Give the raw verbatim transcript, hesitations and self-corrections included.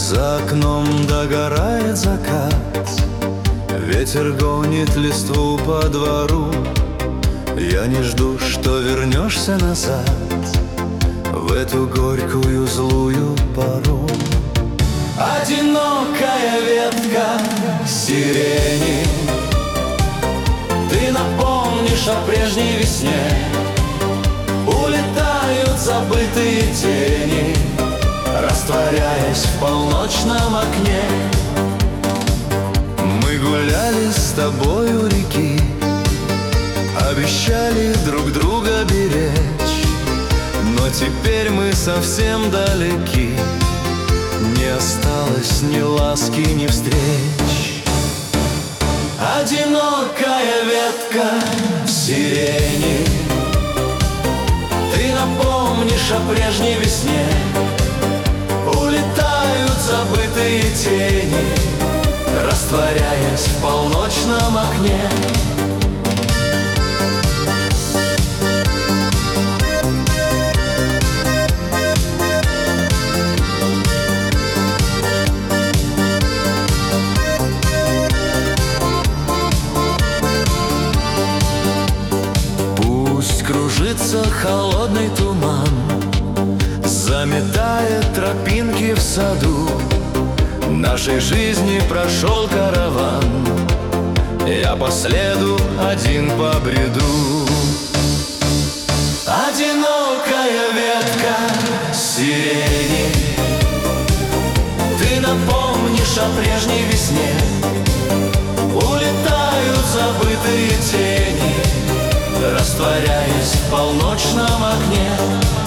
За окном догорает закат, ветер гонит листву по двору. Я не жду, что вернешься назад в эту горькую злую пору. Одинокая ветка сирени, ты напомнишь о прежней весне. Улетают забытые тени, растворяясь в полночном окне. Мы гуляли с тобой у реки, обещали друг друга беречь, но теперь мы совсем далеки, не осталось ни ласки, ни встреч. Одинокая ветка сирени, ты напомнишь о прежней весне. Улетают забытые тени, растворяясь в полночном окне. Пусть кружится холодный туман, заметает тропинки в саду. Нашей жизни прошел караван, я по следу один побреду. Одинокая ветка сирени, ты напомнишь о прежней весне. Улетают забытые тени, растворяясь в полночном окне.